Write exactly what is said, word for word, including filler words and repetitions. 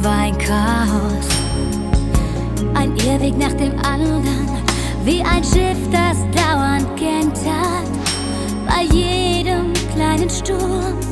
war ein Chaos. Ein Irrweg nach dem anderen, wie ein Schiff, das dauernd kentert. Bei jedem kleinen Sturm